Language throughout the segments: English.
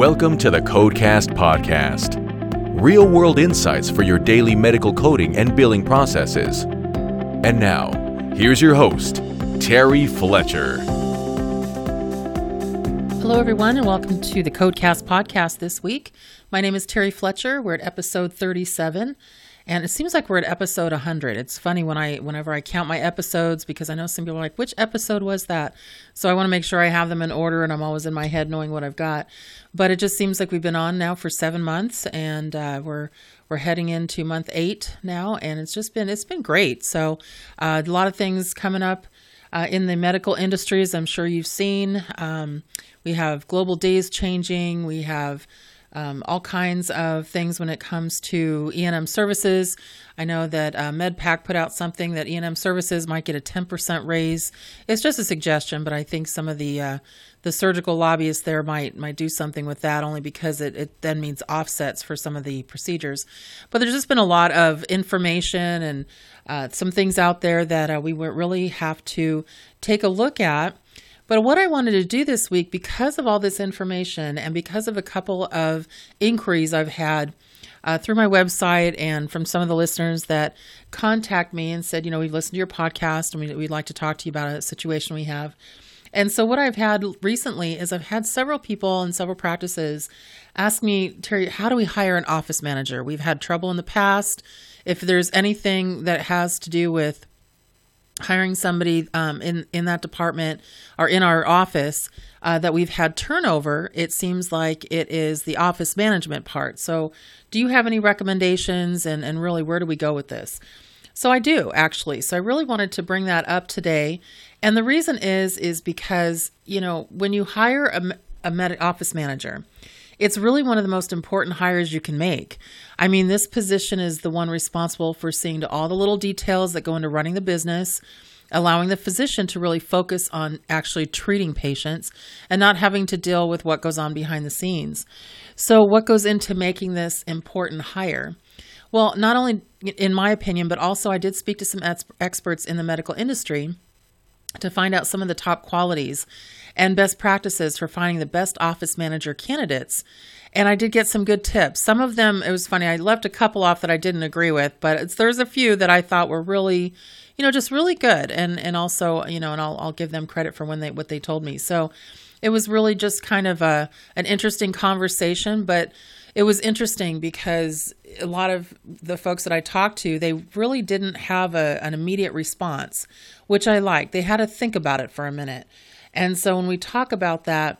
Welcome to the Codecast Podcast. Real-world insights for your daily medical coding and billing processes. And now, here's your host, Terry Fletcher. Hello, everyone, and welcome to the Codecast Podcast this week. My name is Terry Fletcher. We're at episode 37. And it seems like we're at episode 100. It's funny whenever I count my episodes, because I know some people are like, which episode was that? So I want to make sure I have them in order, and I'm always in my head knowing what I've got. But it just seems like we've been on now for 7 months, and we're heading into month 8 now, and it's been great. So a lot of things coming up in the medical industries. I'm sure you've seen. We have global days changing. We have all kinds of things when it comes to E&M services. I know that MedPAC put out something that E&M services might get a 10% raise. It's just a suggestion, but I think some of the surgical lobbyists there might do something with that, only because it then means offsets for some of the procedures. But there's just been a lot of information and some things out there that we would really have to take a look at. But what I wanted to do this week, because of all this information and because of a couple of inquiries I've had through my website and from some of the listeners that contact me and said, we've listened to your podcast and we'd like to talk to you about a situation we have. And so what I've had recently is I've had several people and several practices ask me, Terry, how do we hire an office manager? We've had trouble in the past. If there's anything that has to do with hiring somebody in that department or in our office that we've had turnover, it seems like it is the office management part. So do you have any recommendations, and really where do we go with this? So I do, actually. So I really wanted to bring that up today. And the reason is because, when you hire a office manager, it's really one of the most important hires you can make. I mean, this position is the one responsible for seeing to all the little details that go into running the business, allowing the physician to really focus on actually treating patients and not having to deal with what goes on behind the scenes. So what goes into making this important hire? Well, not only in my opinion, but also I did speak to some experts in the medical industry to find out some of the top qualities and best practices for finding the best office manager candidates. And I did get some good tips. Some of them, it was funny, I left a couple off that I didn't agree with, but there's a few that I thought were really, just really good. And also, and I'll give them credit for what they told me. So it was really just kind of an interesting conversation, but it was interesting because a lot of the folks that I talked to, they really didn't have an immediate response, which I liked. They had to think about it for a minute. And so when we talk about that,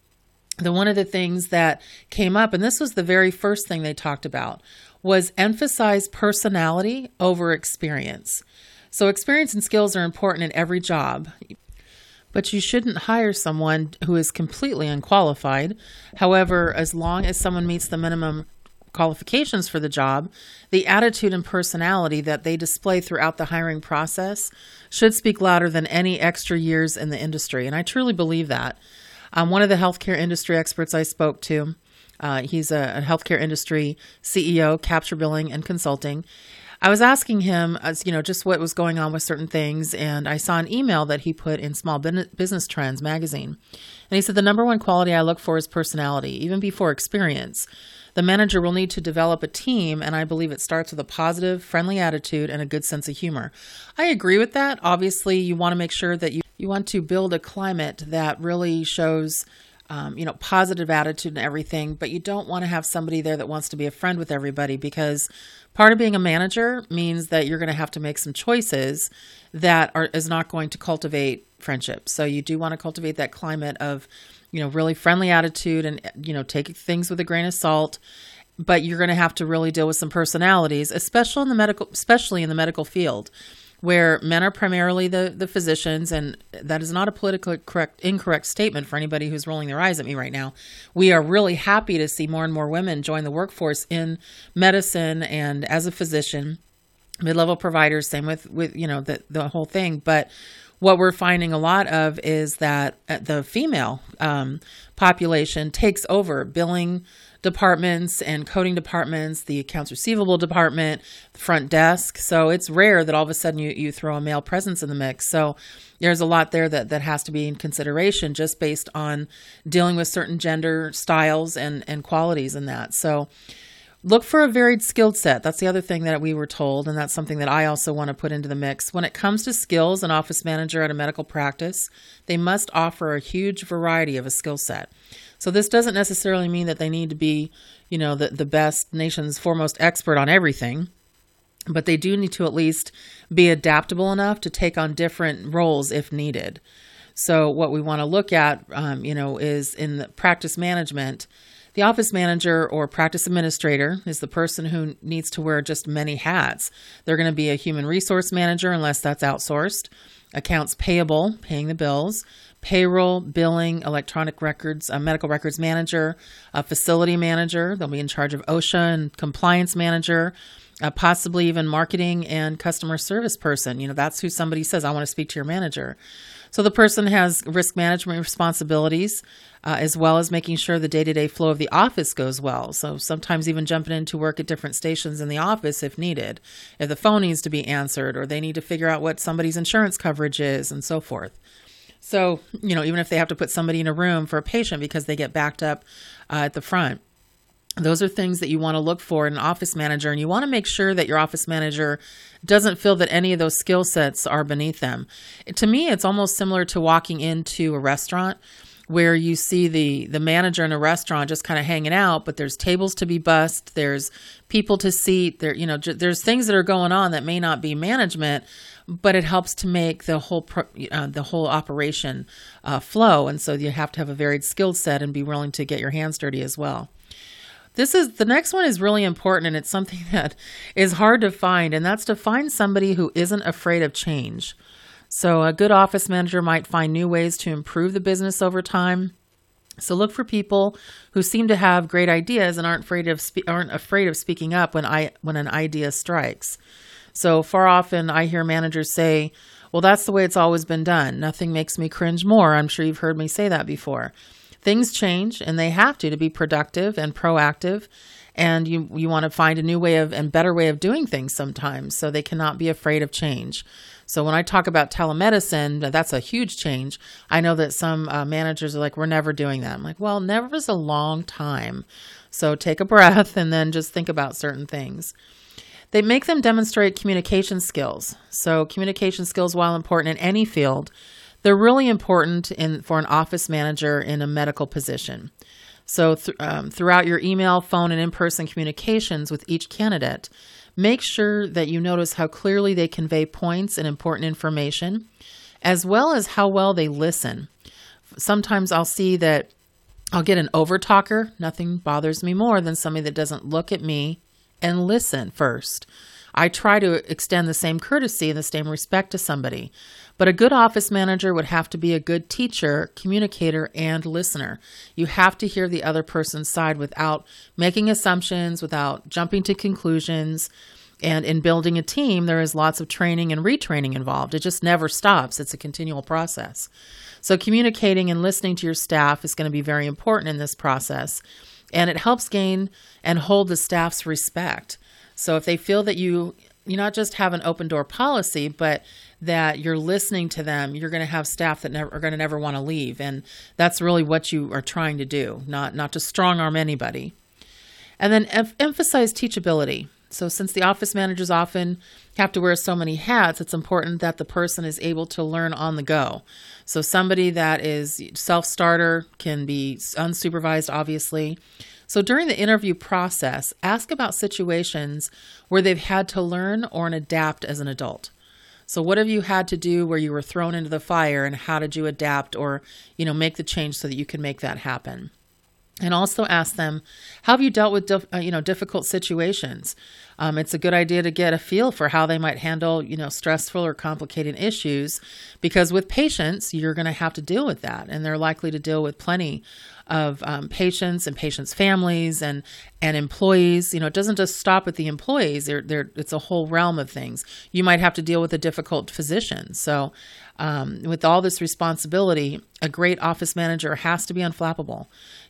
one of the things that came up, and this was the very first thing they talked about, was emphasize personality over experience. So experience and skills are important in every job, but you shouldn't hire someone who is completely unqualified. However, as long as someone meets the minimum qualifications for the job, the attitude and personality that they display throughout the hiring process should speak louder than any extra years in the industry. And I truly believe that. One of the healthcare industry experts I spoke to, he's a healthcare industry CEO, Capture Billing and Consulting. I was asking him, just what was going on with certain things, and I saw an email that he put in Small Business Trends magazine. And he said, the number one quality I look for is personality, even before experience. The manager will need to develop a team, and I believe it starts with a positive, friendly attitude and a good sense of humor. I agree with that. Obviously, you want to make sure that you want to build a climate that really shows positive attitude and everything, but you don't want to have somebody there that wants to be a friend with everybody, because part of being a manager means that you're going to have to make some choices that is not going to cultivate friendship. So you do want to cultivate that climate of, really friendly attitude and, take things with a grain of salt, but you're going to have to really deal with some personalities, especially in the medical field, where men are primarily the physicians, and that is not a politically incorrect statement for anybody who's rolling their eyes at me right now. We are really happy to see more and more women join the workforce in medicine and as a physician, mid-level providers, same with the whole thing. But what we're finding a lot of is that the female population takes over billing, departments and coding departments, the accounts receivable department, the front desk. So it's rare that all of a sudden you throw a male presence in the mix. So there's a lot there that has to be in consideration just based on dealing with certain gender styles and qualities in that. So look for a varied skill set. That's the other thing that we were told, and that's something that I also want to put into the mix. When it comes to skills, an office manager at a medical practice, they must offer a huge variety of a skill set. So this doesn't necessarily mean that they need to be, the best, nation's foremost expert on everything, but they do need to at least be adaptable enough to take on different roles if needed. So what we want to look at, is in the practice management. The office manager or practice administrator is the person who needs to wear just many hats. They're going to be a human resource manager unless that's outsourced, accounts payable, paying the bills, payroll, billing, electronic records, medical records manager, a facility manager. They'll be in charge of OSHA and compliance manager, possibly even marketing and customer service person. That's who somebody says, I want to speak to your manager. So the person has risk management responsibilities, as well as making sure the day-to-day flow of the office goes well. So sometimes even jumping into work at different stations in the office if needed, if the phone needs to be answered or they need to figure out what somebody's insurance coverage is and so forth. So, even if they have to put somebody in a room for a patient because they get backed up at the front. Those are things that you want to look for in an office manager, and you want to make sure that your office manager doesn't feel that any of those skill sets are beneath them. To me, it's almost similar to walking into a restaurant where you see the manager in a restaurant just kind of hanging out, but there's tables to be bussed, there's people to seat, there's things that are going on that may not be management, but it helps to make the whole operation flow. And so you have to have a varied skill set and be willing to get your hands dirty as well. The next one is really important, and it's something that is hard to find, and that's to find somebody who isn't afraid of change. So a good office manager might find new ways to improve the business over time. So look for people who seem to have great ideas and aren't afraid of speaking up when an idea strikes. So far often I hear managers say, well, that's the way it's always been done. Nothing makes me cringe more. I'm sure you've heard me say that before. Things change, and they have to be productive and proactive. And you want to find a new way and better way of doing things sometimes, so they cannot be afraid of change. So when I talk about telemedicine, that's a huge change. I know that some managers are like, we're never doing that. I'm like, well, never is a long time. So take a breath and then just think about certain things. They make them demonstrate communication skills. So communication skills, while important in any field, they're really important for an office manager in a medical position. So throughout your email, phone, and in-person communications with each candidate, make sure that you notice how clearly they convey points and important information, as well as how well they listen. Sometimes I'll see that I'll get an over-talker. Nothing bothers me more than somebody that doesn't look at me and listen first. I try to extend the same courtesy and the same respect to somebody. But a good office manager would have to be a good teacher, communicator, and listener. You have to hear the other person's side without making assumptions, without jumping to conclusions. And in building a team, there is lots of training and retraining involved. It just never stops. It's a continual process. So communicating and listening to your staff is going to be very important in this process. And it helps gain and hold the staff's respect. So if they feel that you not just have an open door policy, but that you're listening to them, you're going to have staff that are going to never want to leave. And that's really what you are trying to do, not to strong arm anybody. And then emphasize teachability. So since the office managers often have to wear so many hats, it's important that the person is able to learn on the go. So somebody that is self-starter can be unsupervised, obviously. So during the interview process, ask about situations where they've had to learn or adapt as an adult. So what have you had to do where you were thrown into the fire, and how did you adapt or, make the change so that you can make that happen? And also ask them, how have you dealt with difficult situations? It's a good idea to get a feel for how they might handle, stressful or complicated issues, because with patients, you're going to have to deal with that. And they're likely to deal with plenty of patients and patients' families and employees. It doesn't just stop at the employees. It's a whole realm of things. You might have to deal with a difficult physician. So with all this responsibility, a great office manager has to be unflappable.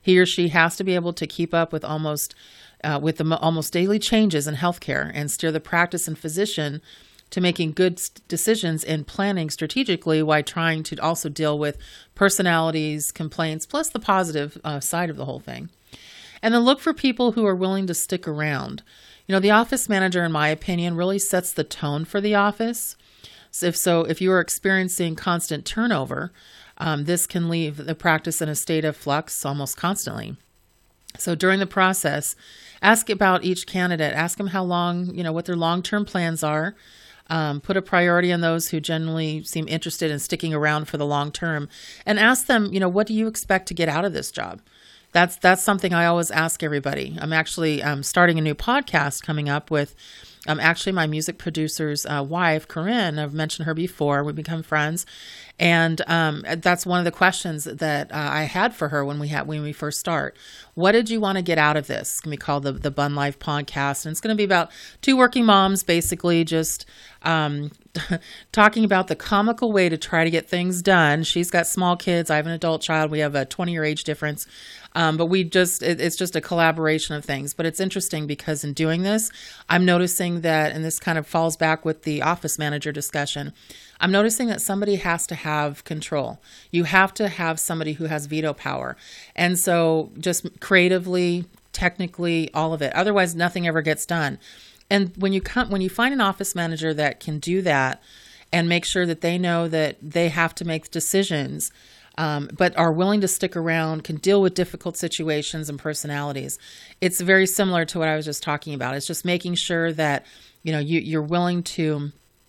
He or she has to be able to keep up with almost daily changes in healthcare and steer the practice and physician to making good decisions and planning strategically while trying to also deal with personalities, complaints, plus the positive side of the whole thing. And then look for people who are willing to stick around. The office manager, in my opinion, really sets the tone for the office. So if you are experiencing constant turnover, this can leave the practice in a state of flux almost constantly. So during the process, ask about each candidate. Ask them how long, what their long-term plans are. Put a priority on those who generally seem interested in sticking around for the long term, and ask them, what do you expect to get out of this job? That's something I always ask everybody. I'm actually starting a new podcast coming up with actually my music producer's wife, Corinne. I've mentioned her before. We've become friends. And that's one of the questions that I had for her when we first start. What did you want to get out of this? It's going to be called the Bun Life Podcast. And it's going to be about two working moms, basically just talking about the comical way to try to get things done. She's got small kids. I have an adult child. We have a 20-year age difference. But it's just a collaboration of things. But it's interesting because in doing this, I'm noticing that, and this kind of falls back with the office manager discussion, I'm noticing that somebody has to have control. You have to have somebody who has veto power. And so just creatively, technically, all of it. Otherwise, nothing ever gets done. And when you find an office manager that can do that and make sure that they know that they have to make decisions, but are willing to stick around, can deal with difficult situations and personalities, it's very similar to what I was just talking about. It's just making sure that you're willing to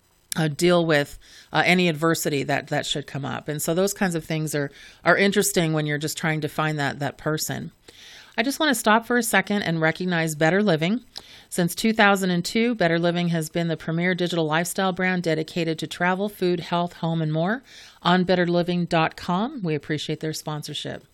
deal with any adversity that should come up. And so those kinds of things are interesting when you're just trying to find that person. I just want to stop for a second and recognize Better Living. Since 2002, Better Living has been the premier digital lifestyle brand dedicated to travel, food, health, home, and more on betterliving.com. We appreciate their sponsorship.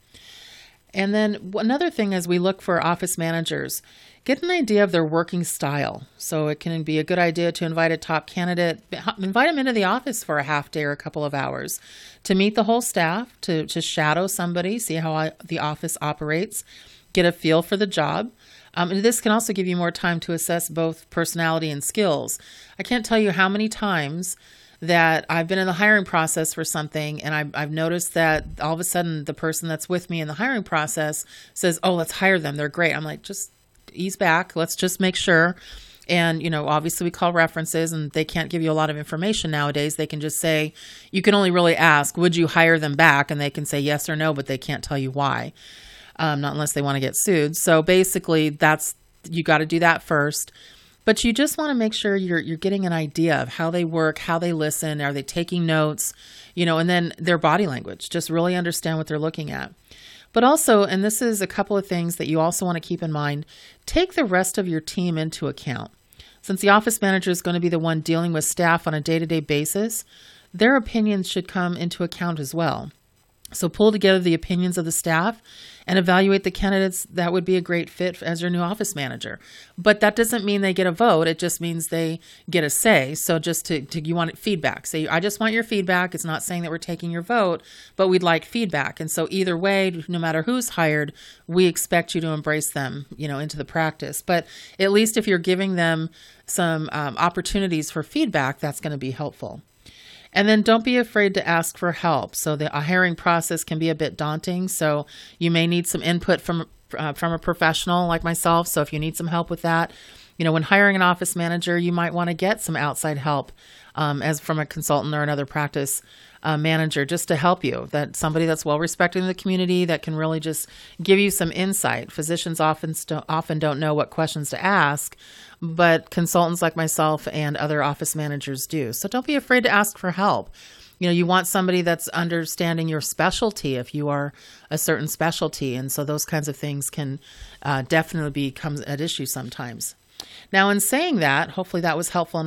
And then another thing as we look for office managers, get an idea of their working style. So it can be a good idea to invite a top candidate, invite them into the office for a half day or a couple of hours to meet the whole staff, to shadow somebody, see how the office operates, get a feel for the job. And this can also give you more time to assess both personality and skills. I can't tell you how many times that I've been in the hiring process for something and I've noticed that all of a sudden the person that's with me in the hiring process says, oh, let's hire them. They're great. I'm like, just ease back. Let's just make sure. And, obviously we call references and they can't give you a lot of information nowadays. They can just say, you can only really ask, would you hire them back? And they can say yes or no, but they can't tell you why. Not unless they want to get sued. So basically you got to do that first. But you just want to make sure you're getting an idea of how they work, how they listen, are they taking notes, and then their body language, just really understand what they're looking at. But also, and this is a couple of things that you also want to keep in mind, take the rest of your team into account. Since the office manager is going to be the one dealing with staff on a day-to-day basis, their opinions should come into account as well. So pull together the opinions of the staff and evaluate the candidates that would be a great fit as your new office manager. But that doesn't mean they get a vote. It just means they get a say. So just you want feedback. Say, I just want your feedback. It's not saying that we're taking your vote, but we'd like feedback. And so either way, no matter who's hired, we expect you to embrace them, into the practice. But at least if you're giving them some opportunities for feedback, that's going to be helpful. And then don't be afraid to ask for help. So the hiring process can be a bit daunting. So you may need some input from a professional like myself. So if you need some help with that, when hiring an office manager, you might want to get some outside help as from a consultant or another practice manager just to help you. That somebody that's well respected in the community that can really just give you some insight. Physicians often don't know what questions to ask, but consultants like myself and other office managers do. So don't be afraid to ask for help. You want somebody that's understanding your specialty if you are a certain specialty. And so those kinds of things can definitely become an issue sometimes. Now, in saying that, hopefully that was helpful in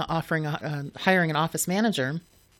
hiring an office manager.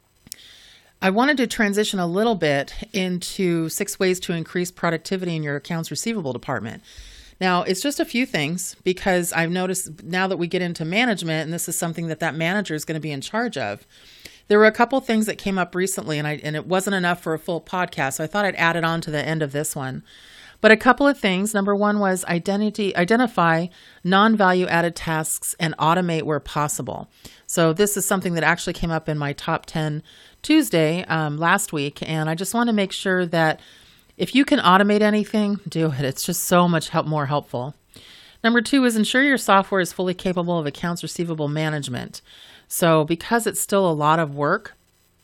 I wanted to transition a little bit into 6 ways to increase productivity in your accounts receivable department. Now, it's just a few things because I've noticed now that we get into management, and this is something that manager is going to be in charge of, there were a couple things that came up recently, and it wasn't enough for a full podcast, so I thought I'd add it on to the end of this one. But a couple of things. Number one was identify non-value added tasks and automate where possible. So this is something that actually came up in my top 10 Tuesday last week. And I just want to make sure that if you can automate anything, do it. It's just so much more helpful. Number two is ensure your software is fully capable of accounts receivable management. So because it's still a lot of work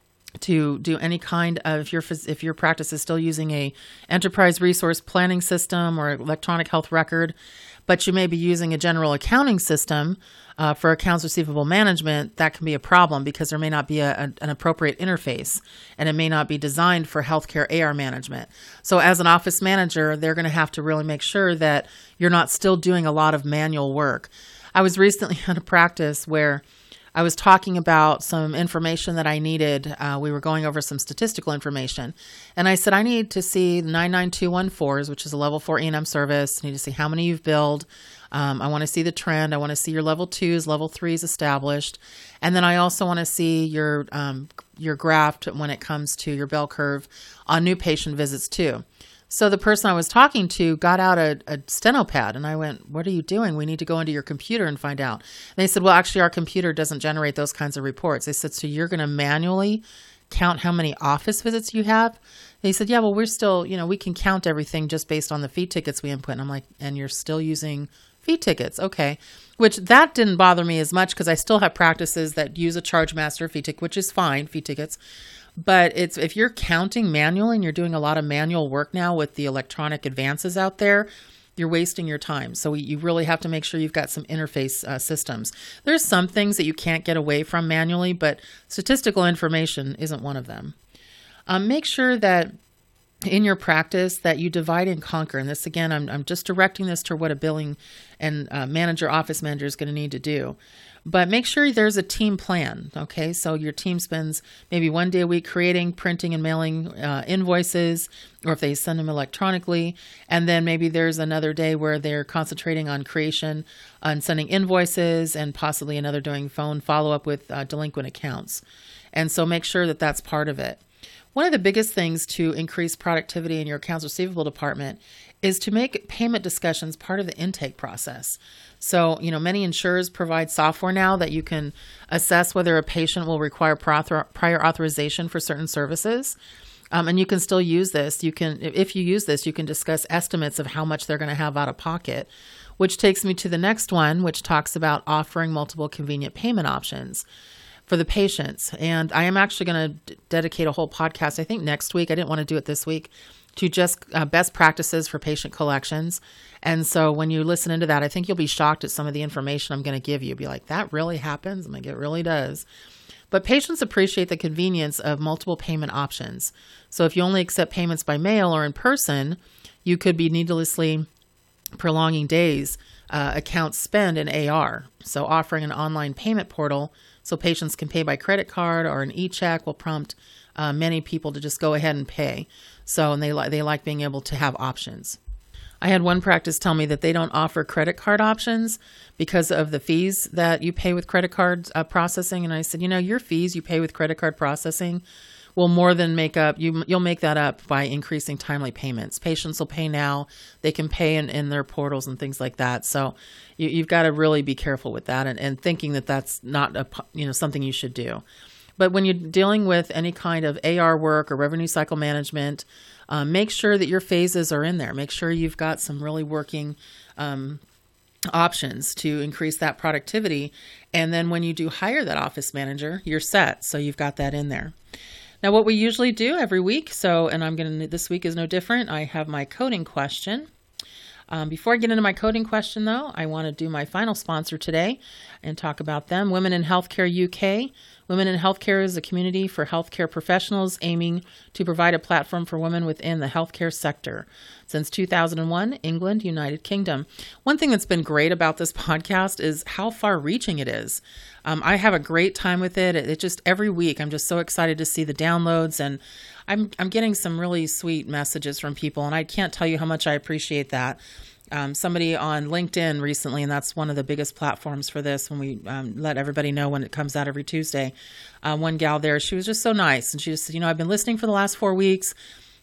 to do any kind of, if your practice is still using a enterprise resource planning system or electronic health record, but you may be using a general accounting system for accounts receivable management, that can be a problem because there may not be an appropriate interface and it may not be designed for healthcare AR management. So as an office manager, they're going to have to really make sure that you're not still doing a lot of manual work. I was recently in a practice where I was talking about some information that I needed. We were going over some statistical information. And I said, I need to see 99214s, which is a level 4 E&M service. I need to see how many you've billed. I want to see the trend. I want to see your level 2s, level 3s established. And then I also want to see your graph when it comes to your bell curve on new patient visits too. So the person I was talking to got out a steno pad and I went, what are you doing? We need to go into your computer and find out. And they said, well, actually our computer doesn't generate those kinds of reports. They said, so you're going to manually count how many office visits you have? They said, yeah, well, we're still, we can count everything just based on the fee tickets we input. And I'm like, and you're still using fee tickets? Okay. Which that didn't bother me as much because I still have practices that use a charge master fee ticket, which is fine, fee tickets. But if you're counting manually and you're doing a lot of manual work now with the electronic advances out there, you're wasting your time. So you really have to make sure you've got some interface systems. There's some things that you can't get away from manually, but statistical information isn't one of them. Make sure that in your practice that you divide and conquer. And this, again, I'm just directing this to what a billing and office manager is going to need to do. But make sure there's a team plan, okay? So your team spends maybe 1 day a week creating, printing, and mailing invoices, or if they send them electronically. And then maybe there's another day where they're concentrating on creation and sending invoices, and possibly another doing phone follow-up with delinquent accounts. And so make sure that that's part of it. One of the biggest things to increase productivity in your accounts receivable department is to make payment discussions part of the intake process. So, many insurers provide software now that you can assess whether a patient will require prior authorization for certain services. And you can still use this. If you use this, you can discuss estimates of how much they're going to have out of pocket, which takes me to the next one, which talks about offering multiple convenient payment options for the patients. And I am actually going to dedicate a whole podcast, I think next week. I didn't want to do it this week, to just best practices for patient collections. And so when you listen into that, I think you'll be shocked at some of the information I'm going to give you. Be like, that really happens? I'm like, it really does. But patients appreciate the convenience of multiple payment options. So if you only accept payments by mail or in person, you could be needlessly prolonging days accounts spend in AR. So offering an online payment portal so patients can pay by credit card or an e-check will prompt many people to just go ahead and pay. So, and they like being able to have options. I had one practice tell me that they don't offer credit card options because of the fees that you pay with credit card processing. And I said, your fees you pay with credit card processing will more than make up, you'll make that up by increasing timely payments. Patients will pay now, they can pay in their portals and things like that. So you've got to really be careful with that and thinking that that's not something you should do. But when you're dealing with any kind of AR work or revenue cycle management, make sure that your phases are in there. Make sure you've got some really working options to increase that productivity. And then when you do hire that office manager, you're set. So you've got that in there. Now, what we usually do every week, this week is no different. I have my coding question. Before I get into my coding question, though, I want to do my final sponsor today and talk about them. Women in Healthcare UK. Women in Healthcare is a community for healthcare professionals aiming to provide a platform for women within the healthcare sector. Since 2001, England, United Kingdom. One thing that's been great about this podcast is how far-reaching it is. I have a great time with it. It just every week, I'm just so excited to see the downloads, and I'm getting some really sweet messages from people, and I can't tell you how much I appreciate that. Somebody on LinkedIn recently, and that's one of the biggest platforms for this, when we let everybody know when it comes out every Tuesday. One gal there, she was just so nice. And she just said, I've been listening for the last 4 weeks.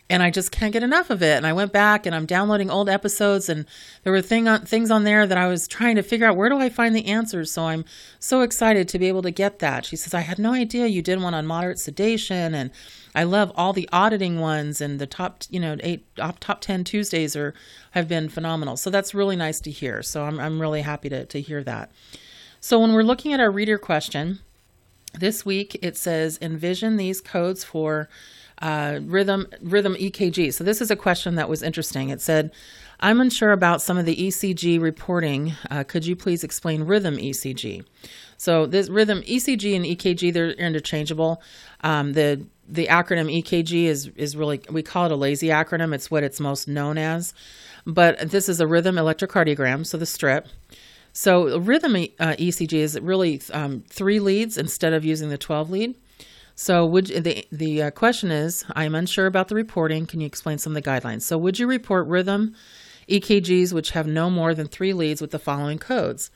and I just can't get enough of it. And I went back and I'm downloading old episodes, and there were things on there that I was trying to figure out, where do I find the answers? So I'm so excited to be able to get that. She says, I had no idea you did one on moderate sedation, and I love all the auditing ones, and the top 10 Tuesdays have been phenomenal. So that's really nice to hear. So I'm really happy to hear that. So when we're looking at our reader question, this week it says, envision these codes for rhythm EKG. So this is a question that was interesting. It said, I'm unsure about some of the ECG reporting. Could you please explain rhythm ECG? So this rhythm ECG and EKG, they're interchangeable. The acronym EKG is really, we call it a lazy acronym. It's what it's most known as. But this is a rhythm electrocardiogram, so the strip. So a rhythm ECG is really 3 leads instead of using the 12 lead. So the question is, I'm unsure about the reporting. Can you explain some of the guidelines? So would you report rhythm EKGs which have no more than 3 leads with the following codes?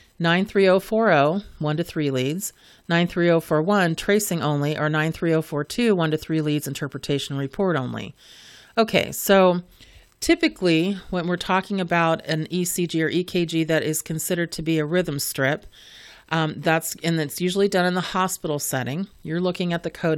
93040, 1 to 3 leads, 93041, tracing only, or 93042, 1 to 3 leads, interpretation report only. Okay, so typically when we're talking about an ECG or EKG that is considered to be a rhythm strip, that's usually done in the hospital setting. You're looking at the code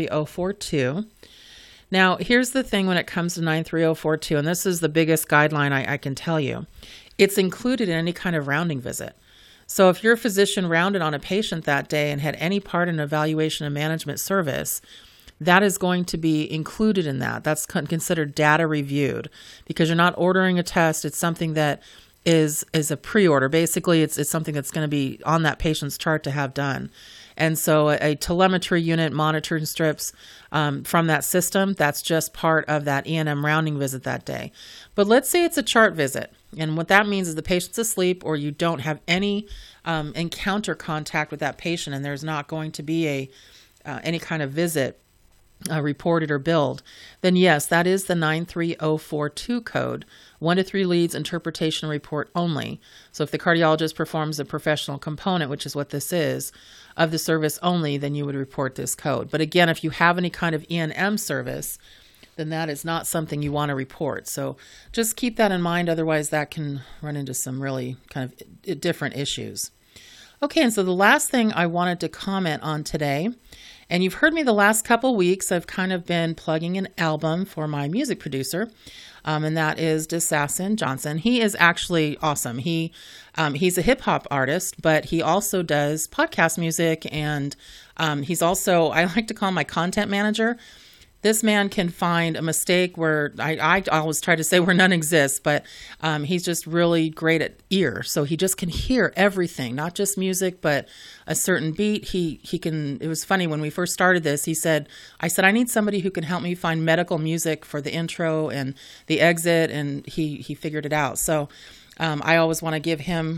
93042. Now, here's the thing when it comes to 93042, and this is the biggest guideline I can tell you. It's included in any kind of rounding visit. So if your physician rounded on a patient that day and had any part in evaluation and management service, that is going to be included in that. That's considered data reviewed, because you're not ordering a test. It's something that is a pre-order. Basically, it's something that's going to be on that patient's chart to have done. And so a telemetry unit monitoring strips from that system, that's just part of that E&M rounding visit that day. But let's say it's a chart visit. And what that means is the patient's asleep, or you don't have any encounter contact with that patient, and there's not going to be any kind of visit reported or billed, then yes, that is the 93042 code, 1 to 3 leads, interpretation report only. So if the cardiologist performs a professional component, which is what this is, of the service only, then you would report this code. But again, if you have any kind of E&M service, then that is not something you want to report. So just keep that in mind. Otherwise, that can run into some really kind of different issues. Okay, and so the last thing I wanted to comment on today, and you've heard me the last couple weeks, I've kind of been plugging an album for my music producer, and that is Desassin Johnson. He is actually awesome. He's a hip hop artist, but he also does podcast music, and he's also, I like to call him my content manager. This man can find a mistake where I always try to say where none exists, but he's just really great at ear. So he just can hear everything, not just music, but a certain beat. He can. It was funny when we first started this. I said, I need somebody who can help me find medical music for the intro and the exit, and he figured it out. So I always want to give him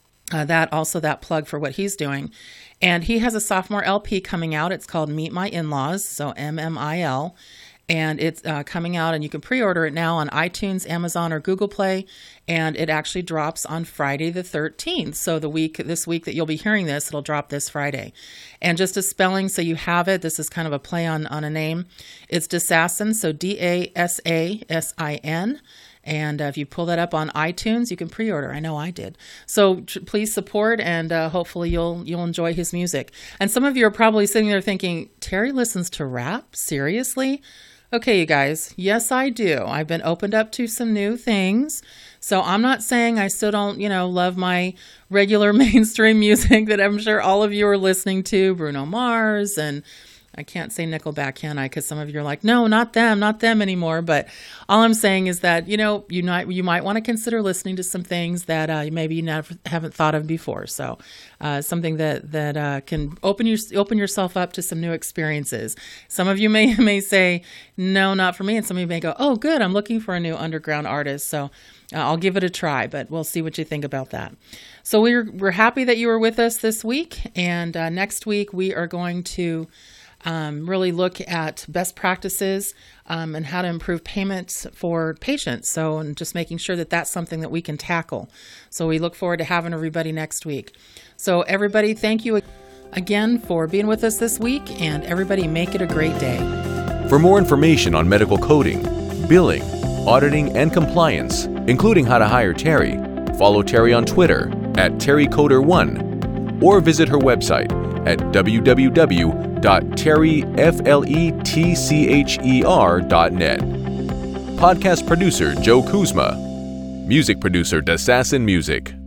that plug for what he's doing. And he has a sophomore LP coming out. It's called Meet My In-Laws, so MMIL. And it's coming out, and you can pre-order it now on iTunes, Amazon, or Google Play. And it actually drops on Friday the 13th. So this week that you'll be hearing this, it'll drop this Friday. And just a spelling, so you have it. This is kind of a play on a name. It's Desassin, so Dasassin. And if you pull that up on iTunes, you can pre-order. I know I did. So please support, and hopefully you'll enjoy his music. And some of you are probably sitting there thinking, Terry listens to rap? Seriously? Okay, you guys. Yes, I do. I've been opened up to some new things. So I'm not saying I still don't, love my regular mainstream music that I'm sure all of you are listening to, Bruno Mars, and I can't say Nickelback, can I? Because some of you are like, no, not them anymore. But all I'm saying is that, you might want to consider listening to some things that maybe you haven't thought of before. So something that can open yourself up to some new experiences. Some of you may say, no, not for me. And some of you may go, oh, good, I'm looking for a new underground artist. So I'll give it a try, but we'll see what you think about that. So we're happy that you were with us this week. And next week, we are going to really look at best practices and how to improve payments for patients. So, and just making sure that that's something that we can tackle. So we look forward to having everybody next week. So everybody, thank you again for being with us this week, and everybody make it a great day. For more information on medical coding, billing, auditing, and compliance, including how to hire Terry, follow Terry on Twitter at TerryCoder1 or visit her website at www.terryfletcher.net. Podcast producer Joe Kuzma. Music producer Dassassin Music.